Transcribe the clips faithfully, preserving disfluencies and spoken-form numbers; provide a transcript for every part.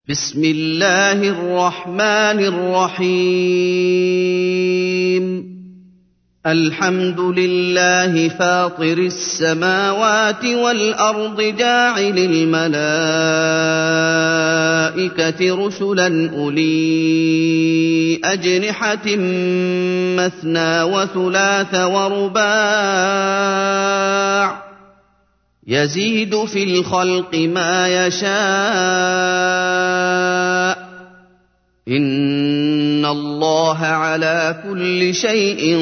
بسم الله الرحمن الرحيم الحمد لله فاطر السماوات والأرض جاعل الملائكة رسلا أولي أجنحة مثنى وثلاث ورباع يزيد في الخلق ما يشاء إن الله على كل شيء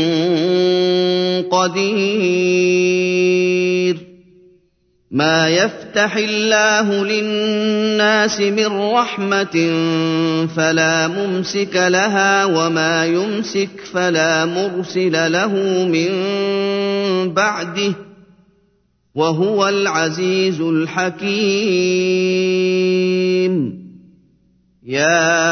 قدير ما يفتح الله للناس من رحمة فلا ممسك لها وما يمسك فلا مرسل له من بعده وهو العزيز الحكيم يا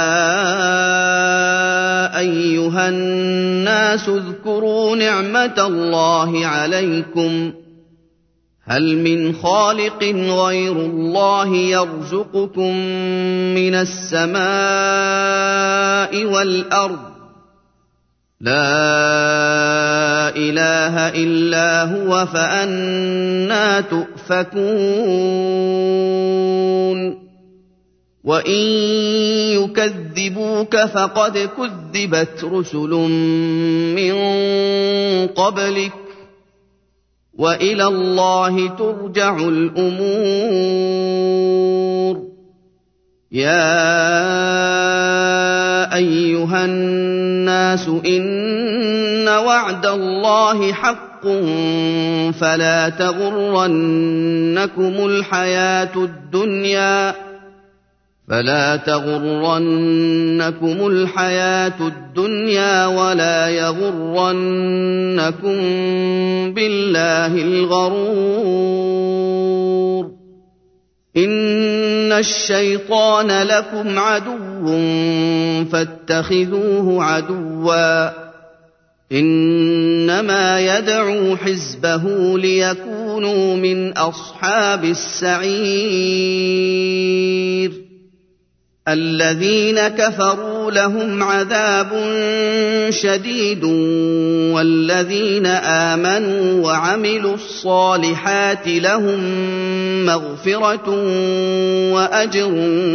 أيها الناس اذكروا نعمة الله عليكم هل من خالق غير الله يرزقكم من السماء والأرض لا إله إلا هو فأنى تؤفكون وإن يكذبوك فقد كذبت رسل من قبلك وإلى الله ترجع الأمور يا أيها الناس إن وعد الله حق فلا تغرنكم الحياة الدنيا فلا تغرنكم الحياة الدنيا ولا يغرنكم بالله الغرور إن الشيطان لكم عدو فاتخذوه عدوا إنما يدعو حزبه ليكونوا من أصحاب السعير الذين كفروا لهم عذاب شديد والذين آمنوا وعملوا الصالحات لهم مغفرة وأجر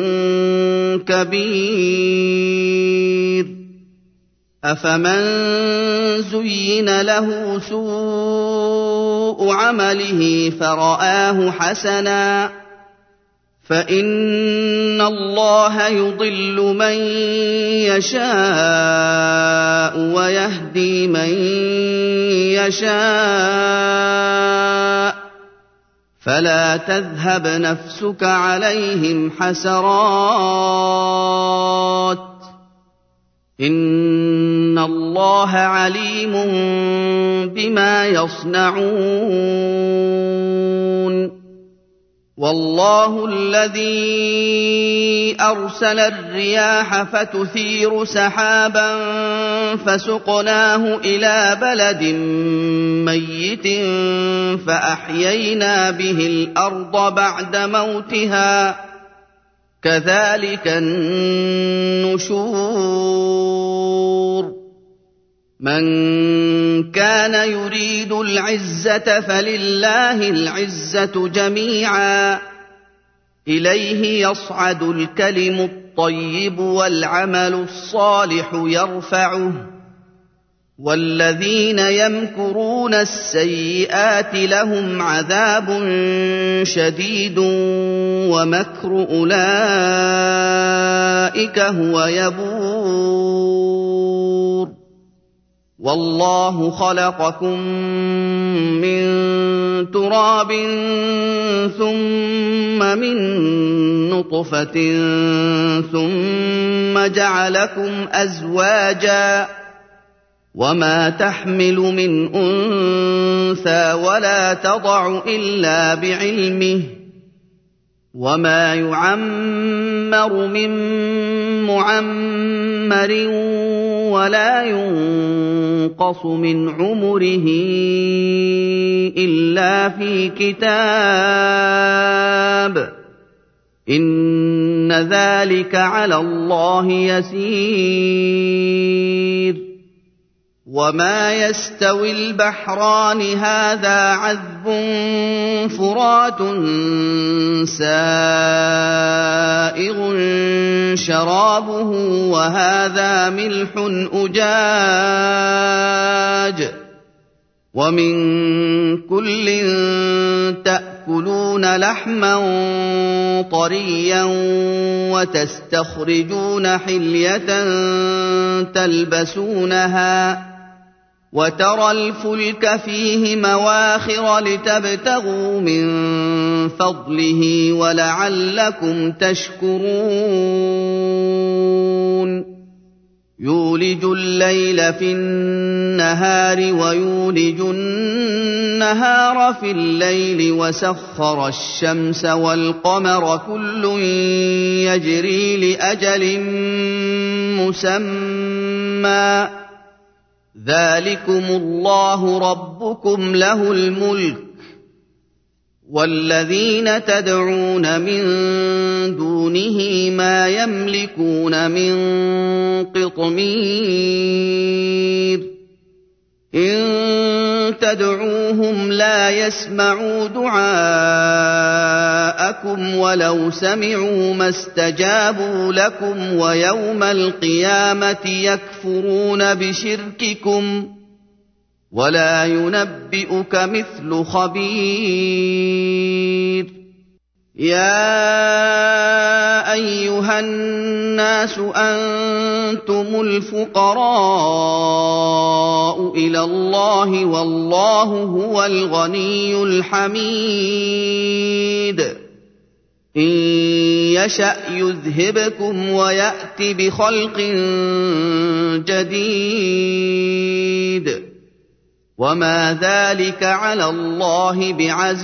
كبير أفمن زين له سوء عمله فرآه حسنا فإن الله يضل من يشاء ويهدي من يشاء فلا تذهب نفسك عليهم حسرات إن الله عليم بما يصنعون والله الذي أرسل الرياح فتثير سحابا فسقناه إلى بلد ميت فأحيينا به الأرض بعد موتها كذلك النشور من كان يريد العزة فلله العزة جميعا إليه يصعد الكلم الطيب والعمل الصالح يرفعه والذين يمكرون السيئات لهم عذاب شديد ومكر أولئك هو يبور والله خلقكم من تراب ثم من نطفة ثم جعلكم أزواجا وما تحمل من أنثى ولا تضع إلا بعلمه وما يعمر من معمر ولا ينقص من عمره إلا في كتاب إن إِنَّ ذَلِكَ عَلَى اللَّهِ يَسِيرٌ وَمَا يَسْتَوِي الْبَحْرَانِ هَٰذَا عَذْبٌ فُرَاتٌ سَائِغٌ شَرَابُهُ وَهَٰذَا مِلْحٌ أُجَاجٌ وَمِن كُلٍّ تَأْكُلُونَ لَحْمًا طَرِيًّا وَتَسْتَخْرِجُونَ حِلْيَةً تَلْبَسُونَهَا وَتَرَى الْفُلْكَ فِيهِ مَوَاخِرَ لِتَبْتَغُوا مِن فَضْلِهِ وَلَعَلَّكُمْ تَشْكُرُونَ يُولِجُ اللَّيْلَ فِي النَّهَارِ وَيُولِجُ النَّهَارَ فِي اللَّيْلِ وَسَخَّرَ الشَّمْسَ وَالْقَمَرَ كُلٌّ يَجْرِي لِأَجَلٍ مُّسَمًّى ۚ ذَٰلِكُمُ اللَّهُ رَبُّكُمْ لَهُ الْمُلْكُ ۚ وَالَّذِينَ تَدْعُونَ مِن دُونِهِ مَا يَمْلِكُونَ مِن قِطْمِيرٍ إِن تَدْعُوهُمْ لَا يَسْمَعُوا دُعَاءَكُمْ وَلَوْ سَمِعُوا مَا اسْتَجَابُوا لَكُمْ وَيَوْمَ الْقِيَامَةِ يَكْفُرُونَ بِشِرْكِكُمْ ۚ وَلَا يُنَبِّئُكَ مِثْلُ خَبِيرٍ يَا أَيُّهَا النَّاسُ أَنتُمُ الْفُقَرَاءُ إِلَى اللَّهِ وَاللَّهُ هُوَ الْغَنِيُّ الْحَمِيدُ إِن يَشَأْ يُذْهِبْكُمْ وَيَأْتِ بِخَلْقٍ جَدِيدٍ وَمَا ذَلِكَ عَلَى اللَّهِ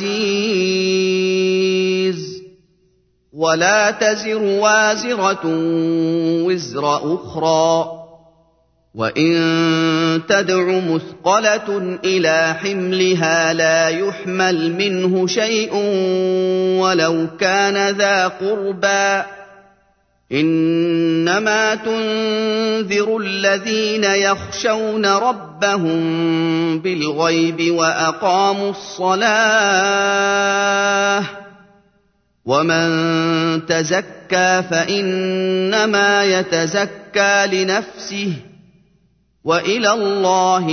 بِعَزِيزٍ وَلَا تَزِرُ وَازِرَةٌ وِزْرَ أُخْرَىٰ ۚ وَإِن تَدْعُ مُثْقَلَةٌ إِلَىٰ حِمْلِهَا لَا يُحْمَلْ مِنْهُ شَيْءٌ وَلَوْ كَانَ ذَا قُرْبَىٰ ۗ إِنَّمَا تُنذِرُ الَّذِينَ يَخْشَوْنَ رَبَّهُم بِالْغَيْبِ وَأَقَامُوا الصَّلَاةَ ۚ وَمَن تَزَكَّىٰ فَإِنَّمَا يَتَزَكَّىٰ لِنَفْسِهِ ۚ وَإِلَى اللَّهِ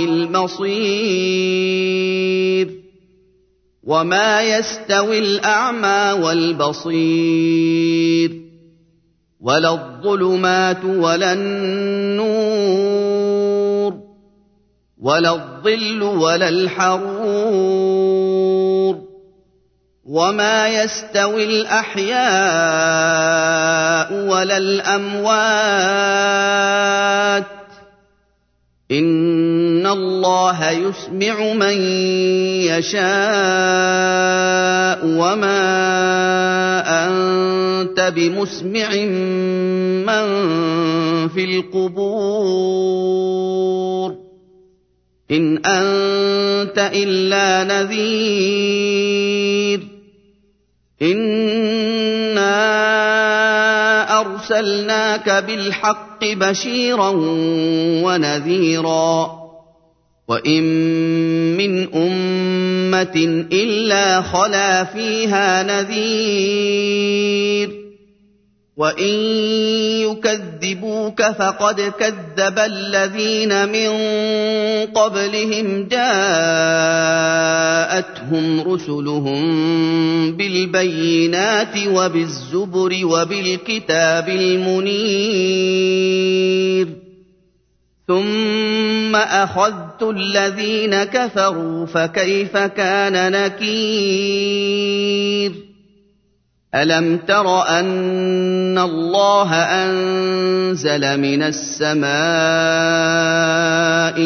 الْمَصِيرُ وَمَا يَسْتَوِي الْأَعْمَىٰ وَالْبَصِيرُ وَلَا الظُّلُمَاتُ وَلَا النُّورُ وَلَا الظِّلُّ وَلَا الْحَرُورُ وَمَا يَسْتَوِي الْأَحْيَاءُ وَلَا الْأَمْوَاتُ ۚ إِنَّ اللَّهَ يُسْمِعُ مَن يَشَاءُ وَمَا أَنتَ بِمُسْمِعٍ مَّن فِي الْقُبُورِ إِنْ أَنتَ إِلَّا نَذِيرٌ إِنَّا أَرْسَلْنَاكَ بِالْحَقِّ بَشِيرًا وَنَذِيرًا ۚ وَإِن مِّنْ أُمَّةٍ إِلَّا خَلَا فِيهَا نَذِيرٌ ۚ وَإِن يُكَذِّبُوكَ فَقَدْ كَذَّبَ الَّذِينَ مِن قَبْلِهِمْ جَاءَتْهُمْ رُسُلُهُم بِالْبَيِّنَاتِ وَبِالزُّبُرِ وَبِالْكِتَابِ الْمُنِيرِ ثُمَّ أَخَذْتُ الَّذِينَ كَفَرُوا فَكَيْفَ كَانَ نَكِيرِ أَلَمْ تَرَ أَنَّ اللَّهَ أَنزَلَ مِنَ السَّمَاءِ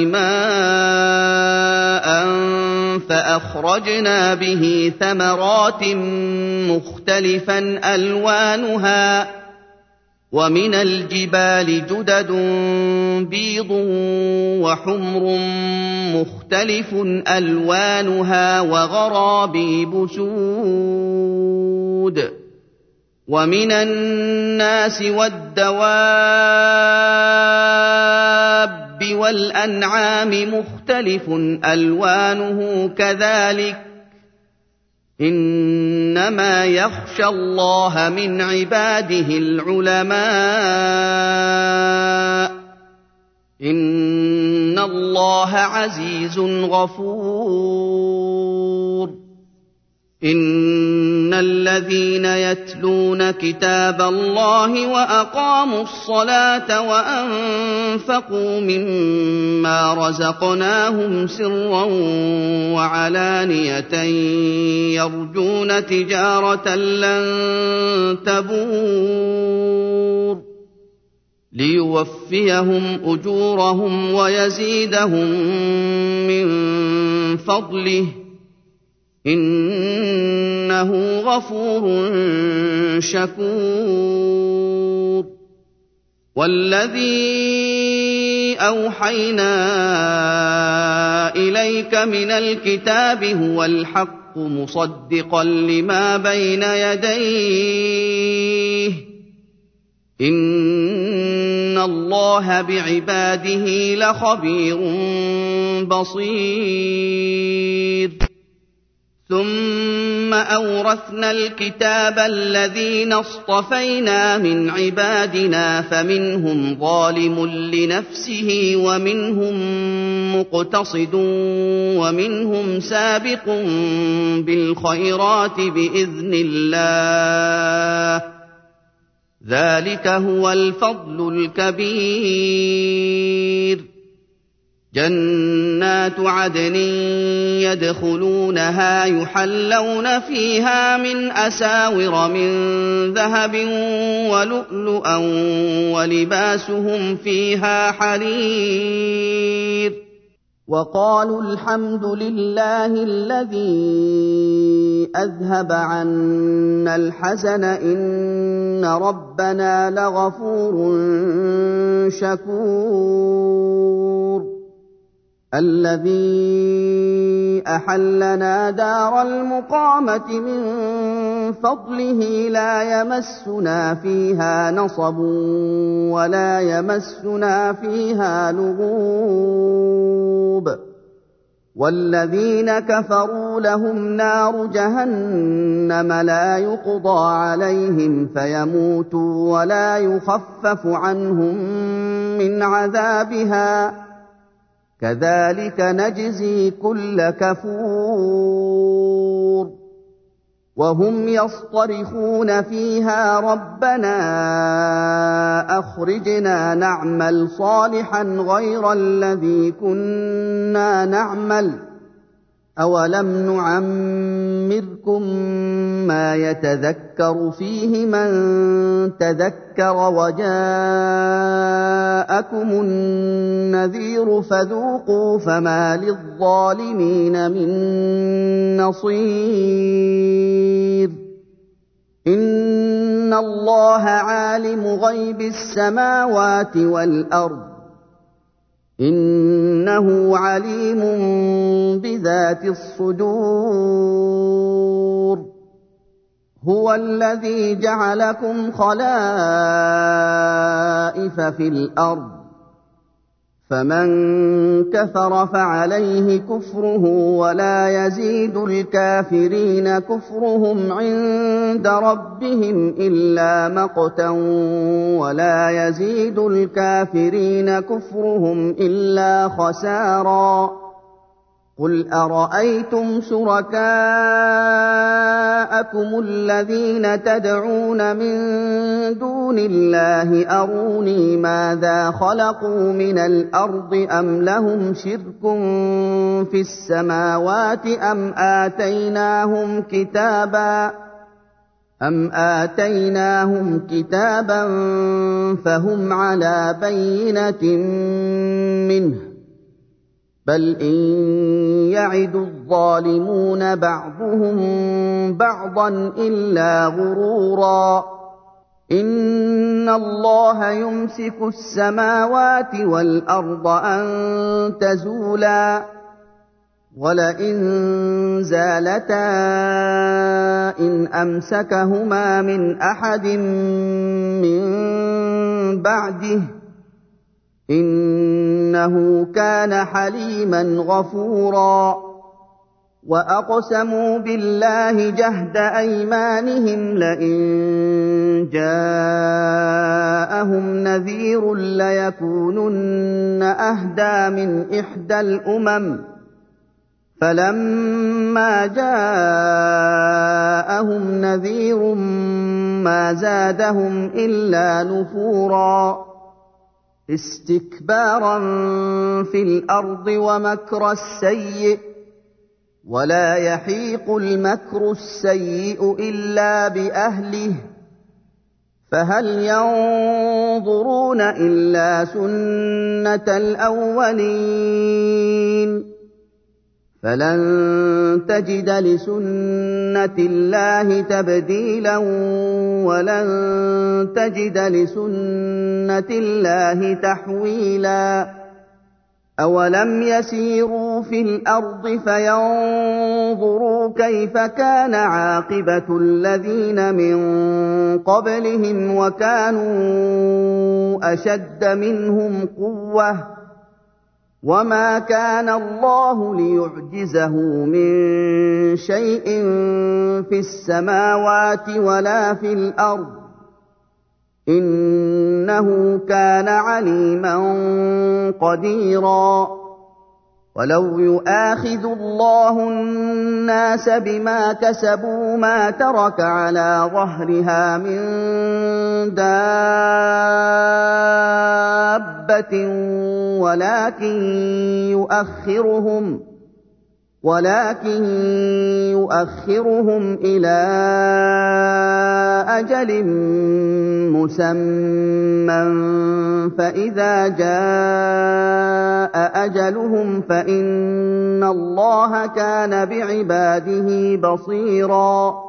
مَاءً فَأَخْرَجْنَا بِهِ ثَمَرَاتٍ مُّخْتَلِفًا أَلْوَانُهَا ۚ وَمِنَ الْجِبَالِ جُدَدٌ بِيضٌ وَحُمْرٌ مُّخْتَلِفٌ أَلْوَانُهَا وَغَرَابِيبُ سُودٌ وَمِنَ النَّاسِ وَالدَّوَابِّ وَالْأَنْعَامِ مُخْتَلِفٌ أَلْوَانُهُ كَذَٰلِكَ ۗ إِنَّمَا يَخْشَى اللَّهَ مِنْ عِبَادِهِ الْعُلَمَاءُ ۗ إِنَّ اللَّهَ عَزِيزٌ غَفُورٌ إِنَّ الَّذِينَ يَتْلُونَ كِتَابَ اللَّهِ وَأَقَامُوا الصَّلَاةَ وَأَنفَقُوا مِمَّا رَزَقْنَاهُمْ سِرًّا وَعَلَانِيَةً يَرْجُونَ تِجَارَةً لَّن تَبُورَ لِيُوَفِّيَهُمْ أُجُورَهُمْ وَيَزِيدَهُم مِّن فَضْلِهِ ۚ إِنَّهُ غَفُورٌ شَكُورٌ وَالَّذِي أَوْحَيْنَا إِلَيْكَ مِنَ الْكِتَابِ هُوَ الْحَقُّ مُصَدِّقًا لِّمَا بَيْنَ يَدَيْهِ ۗ إِنَّ اللَّهَ بِعِبَادِهِ لَخَبِيرٌ بَصِيرٌ ثُمَّ أَوْرَثْنَا الْكِتَابَ الَّذِينَ اصْطَفَيْنَا مِنْ عِبَادِنَا فَمِنْهُمْ ظَالِمٌ لِّنَفْسِهِ وَمِنْهُم مُّقْتَصِدٌ وَمِنْهُمْ سَابِقٌ بِالْخَيْرَاتِ بِإِذْنِ اللَّهِ ۚ ذَٰلِكَ هُوَ الْفَضْلُ الْكَبِيرُ جَنَّاتُ عَدْنٍ يَدْخُلُونَهَا يُحَلَّوْنَ فِيهَا مِنْ أَسَاوِرَ مِن ذَهَبٍ وَلُؤْلُؤًا وَلِبَاسُهُمْ فِيهَا حَرِيرٌ وَقَالُوا الْحَمْدُ لِلَّهِ الَّذِي أَذْهَبَ عَنَّا الْحَزَنَ إِنَّ رَبَّنَا لَغَفُورٌ شَكُورٌ الَّذِي أَحَلَّنَا دَارَ الْمُقَامَةِ مِن فَضْلِهِ لَا يَمَسُّنَا فِيهَا نَصَبٌ وَلَا يَمَسُّنَا فِيهَا لُغُوبٌ وَالَّذِينَ كَفَرُوا لَهُمْ نَارُ جَهَنَّمَ لَا يُقْضَىٰ عَلَيْهِمْ فَيَمُوتُوا وَلَا يُخَفَّفُ عَنْهُم مِّنْ عَذَابِهَا ۚ كَذَٰلِكَ نَجْزِي كُلَّ كَفُورٍ وَهُمْ يَصْطَرِخُونَ فِيهَا رَبَّنَا أَخْرِجْنَا نَعْمَلْ صَالِحًا غَيْرَ الَّذِي كُنَّا نَعْمَلُ ۚ أَوَلَمْ نُعَمِّرْكُم مَّا يَتَذَكَّرُ فِيهِ مَن تَذَكَّرَ وَجَاءَكُمُ النَّذِيرُ فَذُوقُوا فَمَا لِلظَّالِمِينَ مِن نَّصِيرٍ إِنَّ اللَّهَ عَالِمُ غَيْبِ السَّمَاوَاتِ وَالْأَرْضِ ۚ إِنَّهُ عَلِيمٌ بِذَاتِ الصُّدُورِ هُوَ الَّذِي جَعَلَكُمْ خَلَائِفَ فِي الْأَرْضِ ۚ فَمَن كَفَرَ فَعَلَيْهِ كُفْرُهُ وَلَا يَزِيدُ الْكَافِرِينَ كُفْرُهُمْ عِندَ رَبِّهِمْ إِلَّا مَقْتًا وَلَا يَزِيدُ الْكَافِرِينَ كُفْرُهُمْ إِلَّا خَسَارًا قُلْ أَرَأَيْتُمْ شُرَكَاءَكُمُ الَّذِينَ تَدْعُونَ مِن دُونِ اللَّهِ أَرُونِي مَاذَا خَلَقُوا مِنَ الْأَرْضِ أَمْ لَهُمْ شِرْكٌ فِي السَّمَاوَاتِ أَمْ آتَيْنَاهُمْ كِتَابًا أَمْ آتَيْنَاهُمْ كِتَابًا فَهُمْ عَلَىٰ بَيِّنَةٍ مِّنْهُ ۚ بَلْ إِن يَعِدُ الظَّالِمُونَ بَعْضُهُم بَعْضًا إِلَّا غُرُورًا إِنَّ اللَّهَ يُمْسِكُ السَّمَاوَاتِ وَالْأَرْضَ أَن تَزُولَا وَلَئِن زَالَتَا إِنْ أَمْسَكَهُمَا مِنْ أَحَدٍ مِّن بَعْدِهِ ۚ إِنَّهُ كَانَ حَلِيمًا غَفُورًا وَأَقْسَمُوا بِاللَّهِ جَهْدَ أَيْمَانِهِمْ لَئِن جَاءَهُمْ نَذِيرٌ لَّيَكُونُنَّ أَهْدَىٰ مِنْ إِحْدَى الْأُمَمِ ۖ فَلَمَّا جَاءَهُمْ نَذِيرٌ مَّا زَادَهُمْ إِلَّا نُفُورًا اسْتِكْبَارًا فِي الْأَرْضِ وَمَكْرَ السَّيِّئِ ۚ وَلَا يَحِيقُ الْمَكْرُ السَّيِّئُ إِلَّا بِأَهْلِهِ ۚ فَهَلْ يَنظُرُونَ إِلَّا سُنَّتَ الْأَوَّلِينَ فَلَن تَجِدَ لِسُنَّةِ اللَّهِ تَبْدِيلًا وَلَن تَجِدَ لِسُنَّةِ اللَّهِ تَحْوِيلًا أَوَلَمْ يَسِيرُوا فِي الْأَرْضِ فَيَنظُرُوا كَيْفَ كَانَ عَاقِبَةُ الَّذِينَ مِن قَبْلِهِمْ وَكَانُوا أَشَدَّ مِنْهُمْ قُوَّةً ۚ وَمَا كَانَ اللَّهُ لِيُعْجِزَهُ مِن شَيْءٍ فِي السَّمَاوَاتِ وَلَا فِي الْأَرْضِ ۚ إِنَّهُ كَانَ عَلِيمًا قَدِيرًا وَلَوْ يُؤَاخِذُ اللَّهُ النَّاسَ بِمَا كَسَبُوا مَا تَرَكَ عَلَىٰ ظَهْرِهَا مِن دَابَّةٍ وَلَٰكِن يُؤَخِّرُهُمْ وَلَٰكِن يُؤَخِّرُهُمْ إِلَىٰ أَجَلٍ مُّسَمًّى ۖ فَإِذَا جَاءَ أَجَلُهُمْ فَإِنَّ اللَّهَ كَانَ بِعِبَادِهِ بَصِيرًا